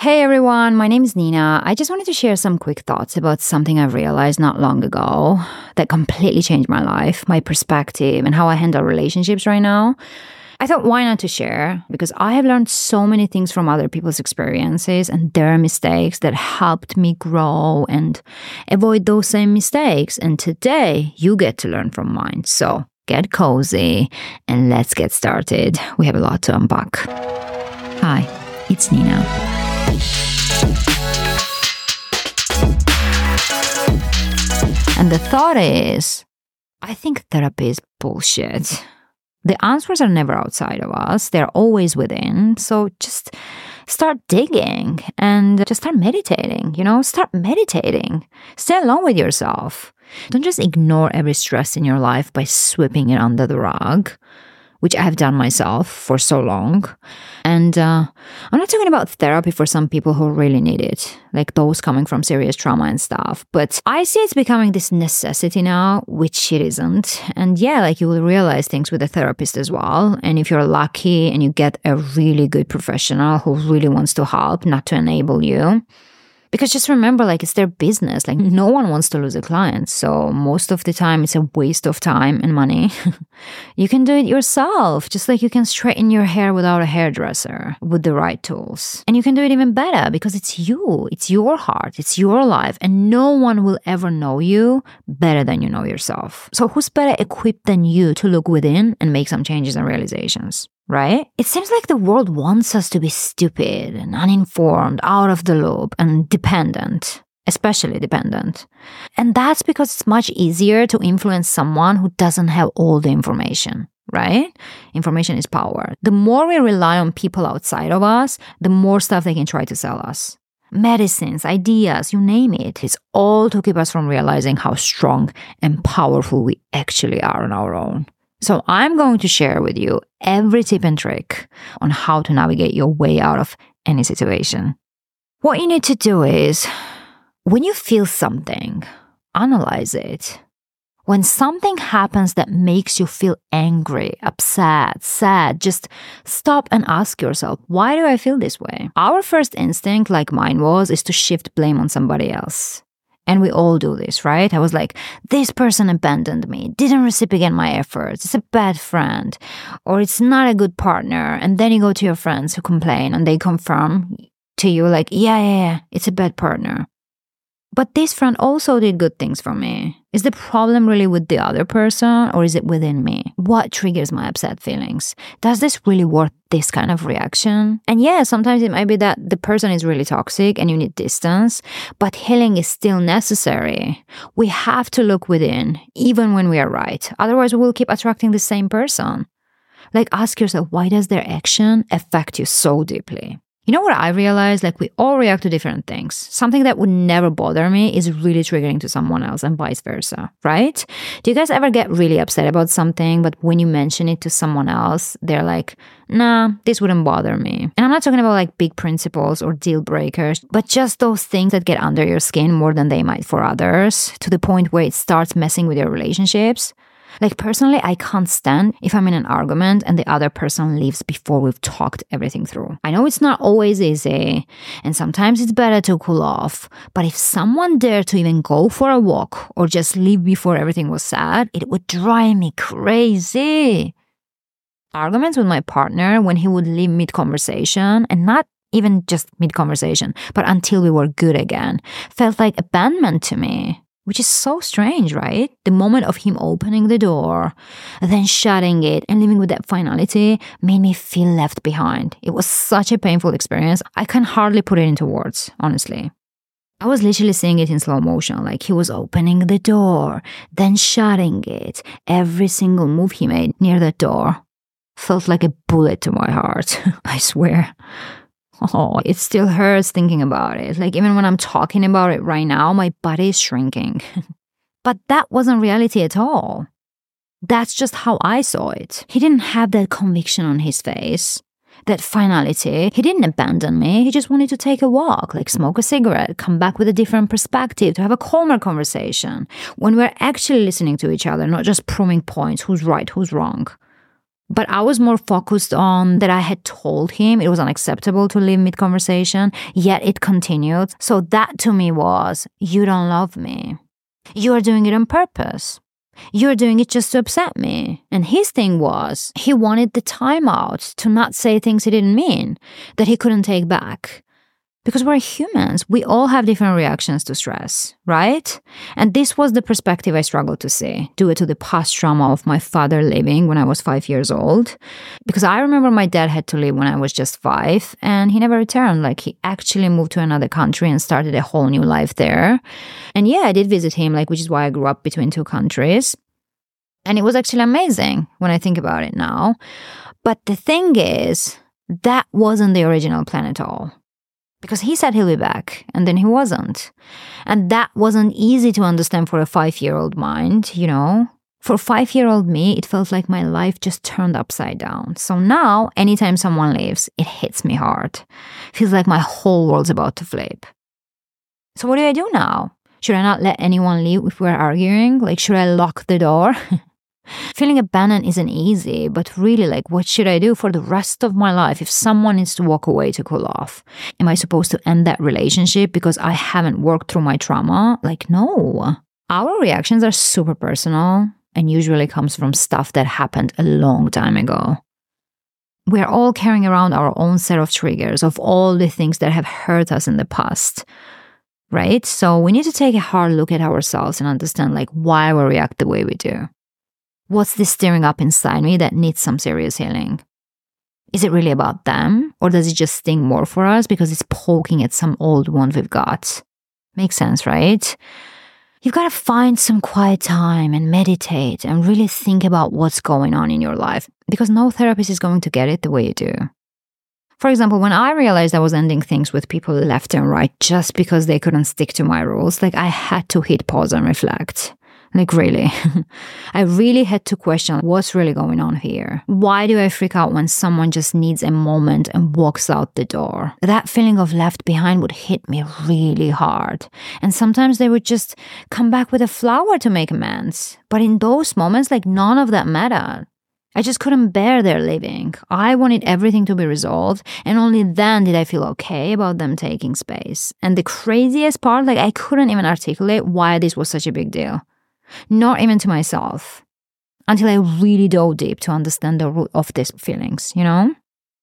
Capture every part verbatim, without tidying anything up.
Hey everyone, my name is Nina. I just wanted to share some quick thoughts about something I realized not long ago that completely changed my life, my perspective, and how I handle relationships right now. I thought, why not to share? Because I have learned so many things from other people's experiences and their mistakes that helped me grow and avoid those same mistakes. And today, you get to learn from mine. So get cozy and let's get started. We have a lot to unpack. Hi, it's Nina. And the thought is, I think therapy is bullshit. The answers are never outside of us. They're always within. So just start digging and just start meditating, you know, start meditating. Stay alone with yourself. Don't just ignore every stress in your life by sweeping it under the rug, which I have done myself for so long. And uh, I'm not talking about therapy for some people who really need it, like those coming from serious trauma and stuff. But I see it's becoming this necessity now, which it isn't. And yeah, like you will realize things with a therapist as well. And if you're lucky and you get a really good professional who really wants to help, not to enable you. Because just remember, like, it's their business. Like, no one wants to lose a client. So most of the time, it's a waste of time and money. You can do it yourself, just like you can straighten your hair without a hairdresser with the right tools. And you can do it even better because it's you. It's your heart. It's your life. And no one will ever know you better than you know yourself. So who's better equipped than you to look within and make some changes and realizations? Right? It seems like the world wants us to be stupid and uninformed, out of the loop, and dependent, especially dependent. And that's because it's much easier to influence someone who doesn't have all the information, right? Information is power. The more we rely on people outside of us, the more stuff they can try to sell us. Medicines, ideas, you name it. It's all to keep us from realizing how strong and powerful we actually are on our own. So I'm going to share with you every tip and trick on how to navigate your way out of any situation. What you need to do is, when you feel something, analyze it. When something happens that makes you feel angry, upset, sad, just stop and ask yourself, why do I feel this way? Our first instinct, like mine was, is to shift blame on somebody else. And we all do this, right? I was like, this person abandoned me, didn't reciprocate my efforts, it's a bad friend, or it's not a good partner. And then you go to your friends who complain and they confirm to you like, yeah, yeah, yeah, it's a bad partner. But this friend also did good things for me. Is the problem really with the other person or is it within me? What triggers my upset feelings? Does this really worth this kind of reaction? And yeah, sometimes it might be that the person is really toxic and you need distance, but healing is still necessary. We have to look within, even when we are right. Otherwise, we will keep attracting the same person. Like, ask yourself, why does their action affect you so deeply? You know what I realized? Like, we all react to different things. Something that would never bother me is really triggering to someone else and vice versa, right? Do you guys ever get really upset about something, but when you mention it to someone else, they're like, nah, this wouldn't bother me. And I'm not talking about like big principles or deal breakers, but just those things that get under your skin more than they might for others, to the point where it starts messing with your relationships. Like, personally, I can't stand if I'm in an argument and the other person leaves before we've talked everything through. I know it's not always easy, and sometimes it's better to cool off, but if someone dared to even go for a walk or just leave before everything was said, it would drive me crazy. Arguments with my partner when he would leave mid-conversation, and not even just mid-conversation, but until we were good again, felt like abandonment to me. Which is so strange, right? The moment of him opening the door, then shutting it and leaving with that finality made me feel left behind. It was such a painful experience. I can hardly put it into words, honestly. I was literally seeing it in slow motion, like he was opening the door, then shutting it. Every single move he made near that door felt like a bullet to my heart, I swear. Oh, it still hurts thinking about it. Like, even when I'm talking about it right now, my body is shrinking. But that wasn't reality at all. That's just how I saw it. He didn't have that conviction on his face, that finality. He didn't abandon me. He just wanted to take a walk, like smoke a cigarette, come back with a different perspective, to have a calmer conversation when we're actually listening to each other, not just proving points, who's right, who's wrong. But I was more focused on that I had told him it was unacceptable to leave mid-conversation, yet it continued. So that to me was, you don't love me. You are doing it on purpose. You're doing it just to upset me. And his thing was, he wanted the time out to not say things he didn't mean, that he couldn't take back. Because we're humans, we all have different reactions to stress, right? And this was the perspective I struggled to see, due to the past trauma of my father leaving when I was five years old. Because I remember my dad had to leave when I was just five, and he never returned. Like, he actually moved to another country and started a whole new life there. And yeah, I did visit him, like, which is why I grew up between two countries. And it was actually amazing when I think about it now. But the thing is, that wasn't the original plan at all. Because he said he'll be back, and then he wasn't. And that wasn't easy to understand for a five-year-old mind, you know? For five-year-old me, it felt like my life just turned upside down. So now, anytime someone leaves, it hits me hard. Feels like my whole world's about to flip. So what do I do now? Should I not let anyone leave if we're arguing? Like, should I lock the door? Feeling abandoned isn't easy, but really, like, what should I do for the rest of my life if someone needs to walk away to cool off? Am I supposed to end that relationship because I haven't worked through my trauma? Like, no. Our reactions are super personal and usually comes from stuff that happened a long time ago. We're all carrying around our own set of triggers of all the things that have hurt us in the past, right? So we need to take a hard look at ourselves and understand, like, why we react the way we do. What's this stirring up inside me that needs some serious healing? Is it really about them? Or does it just sting more for us because it's poking at some old wound we've got? Makes sense, right? You've got to find some quiet time and meditate and really think about what's going on in your life, because no therapist is going to get it the way you do. For example, when I realized I was ending things with people left and right just because they couldn't stick to my rules, like, I had to hit pause and reflect. Like, really, I really had to question what's really going on here. Why do I freak out when someone just needs a moment and walks out the door? That feeling of left behind would hit me really hard. And sometimes they would just come back with a flower to make amends. But in those moments, like, none of that mattered. I just couldn't bear their leaving. I wanted everything to be resolved, and only then did I feel okay about them taking space. And the craziest part, like, I couldn't even articulate why this was such a big deal. Not even to myself, until I really dove deep to understand the root of these feelings, you know?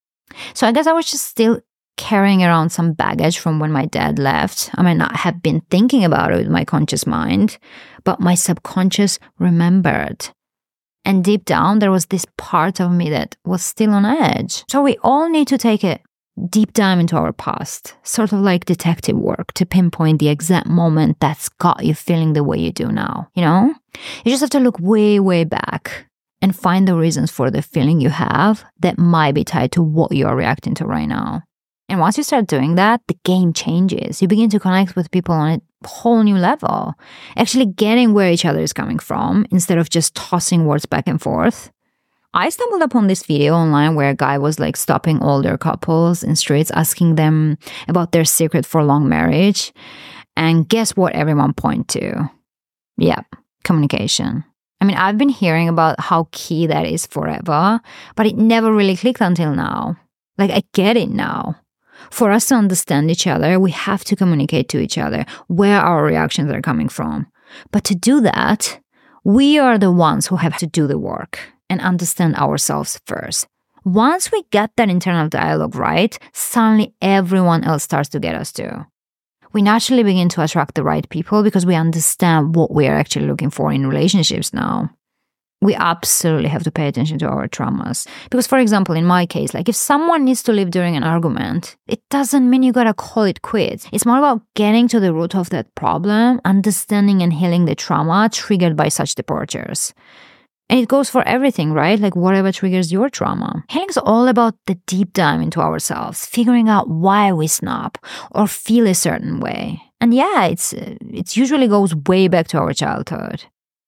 So I guess I was just still carrying around some baggage from when my dad left. I might not have been thinking about it with my conscious mind, but my subconscious remembered. And deep down, there was this part of me that was still on edge. So we all need to take a deep dive into our past, sort of like detective work, to pinpoint the exact moment that's got you feeling the way you do now, you know? You just have to look way, way back and find the reasons for the feeling you have that might be tied to what you're reacting to right now. And once you start doing that, the game changes. You begin to connect with people on a whole new level, actually getting where each other is coming from instead of just tossing words back and forth. I stumbled upon this video online where a guy was like stopping older couples in streets, asking them about their secret for long marriage. And guess what everyone pointed to? Yep, communication. I mean, I've been hearing about how key that is forever, but it never really clicked until now. Like, I get it now. For us to understand each other, we have to communicate to each other where our reactions are coming from. But to do that, we are the ones who have to do the work and understand ourselves first. Once we get that internal dialogue right, suddenly everyone else starts to get us too. We naturally begin to attract the right people because we understand what we are actually looking for in relationships now. We absolutely have to pay attention to our traumas. Because, for example, in my case, like if someone needs to leave during an argument, it doesn't mean you gotta call it quits. It's more about getting to the root of that problem, understanding and healing the trauma triggered by such departures. And it goes for everything, right? Like whatever triggers your trauma. Healing's all about the deep dive into ourselves, figuring out why we snap or feel a certain way. And yeah, it's it usually goes way back to our childhood.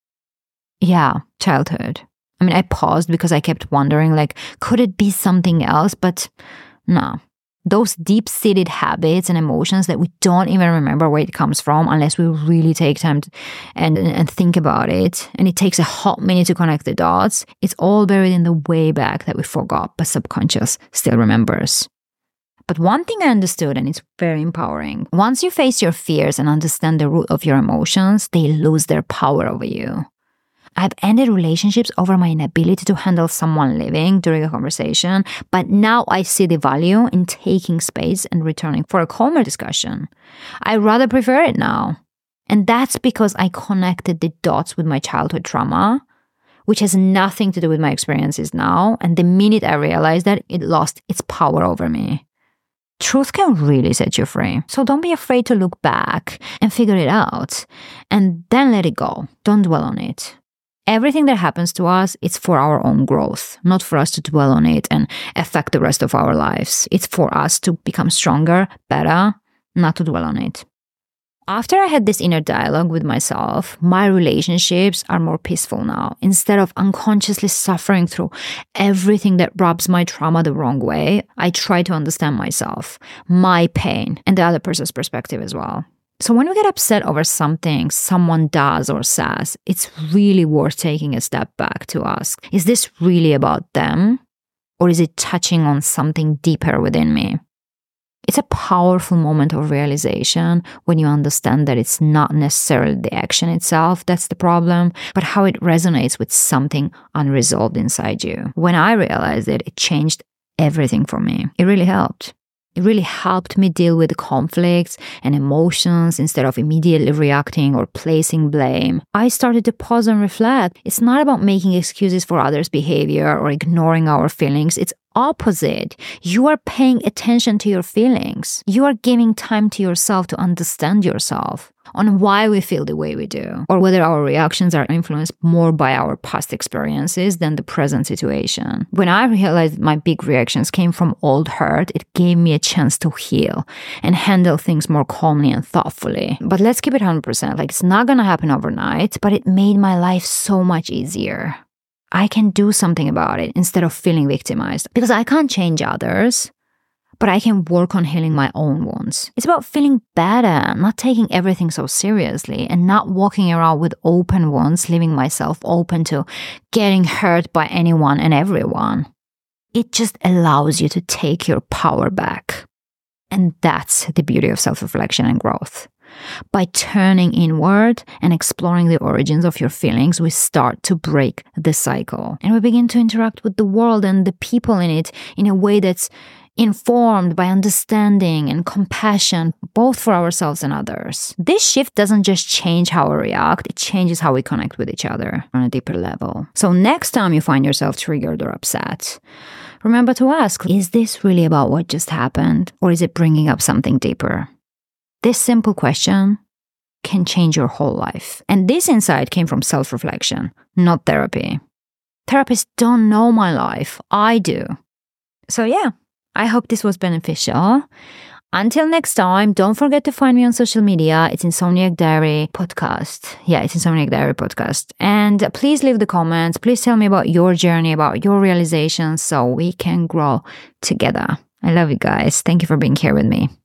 Yeah, childhood. I mean, I paused because I kept wondering, like, could it be something else? But no, Those deep-seated habits and emotions that we don't even remember where it comes from unless we really take time to, and, and think about it. And it takes a hot minute to connect the dots. It's all buried in the way back that we forgot, but subconscious still remembers. But one thing I understood, and it's very empowering, once you face your fears and understand the root of your emotions, they lose their power over you. I've ended relationships over my inability to handle someone leaving during a conversation, but now I see the value in taking space and returning for a calmer discussion. I rather prefer it now. And that's because I connected the dots with my childhood trauma, which has nothing to do with my experiences now, and the minute I realized that, it lost its power over me. Truth can really set you free. So don't be afraid to look back and figure it out, and then let it go. Don't dwell on it. Everything that happens to us, it's for our own growth, not for us to dwell on it and affect the rest of our lives. It's for us to become stronger, better, not to dwell on it. After I had this inner dialogue with myself, my relationships are more peaceful now. Instead of unconsciously suffering through everything that rubs my trauma the wrong way, I try to understand myself, my pain, and the other person's perspective as well. So when we get upset over something someone does or says, it's really worth taking a step back to ask, is this really about them? Or is it touching on something deeper within me? It's a powerful moment of realization when you understand that it's not necessarily the action itself that's the problem, but how it resonates with something unresolved inside you. When I realized it, it changed everything for me. It really helped. It really helped me deal with conflicts and emotions instead of immediately reacting or placing blame. I started to pause and reflect. It's not about making excuses for others' behavior or ignoring our feelings. It's opposite. You are paying attention to your feelings. You are giving time to yourself to understand yourself, on why we feel the way we do, or whether our reactions are influenced more by our past experiences than the present situation. When I realized my big reactions came from old hurt, it gave me a chance to heal and handle things more calmly and thoughtfully. But let's keep it one hundred percent. Like, it's not gonna happen overnight, but it made my life so much easier. I can do something about it instead of feeling victimized, because I can't change others, but I can work on healing my own wounds. It's about feeling better, not taking everything so seriously, and not walking around with open wounds, leaving myself open to getting hurt by anyone and everyone. It just allows you to take your power back. And that's the beauty of self-reflection and growth. By turning inward and exploring the origins of your feelings, we start to break the cycle. And we begin to interact with the world and the people in it in a way that's informed by understanding and compassion, both for ourselves and others. This shift doesn't just change how we react, it changes how we connect with each other on a deeper level. So next time you find yourself triggered or upset, remember to ask, is this really about what just happened, or is it bringing up something deeper? This simple question can change your whole life. And this insight came from self-reflection, not therapy. Therapists don't know my life. I do. So yeah, I hope this was beneficial. Until next time, don't forget to find me on social media. It's Insomniac Diary Podcast. Yeah, it's Insomniac Diary Podcast. And please leave the comments. Please tell me about your journey, about your realizations, so we can grow together. I love you guys. Thank you for being here with me.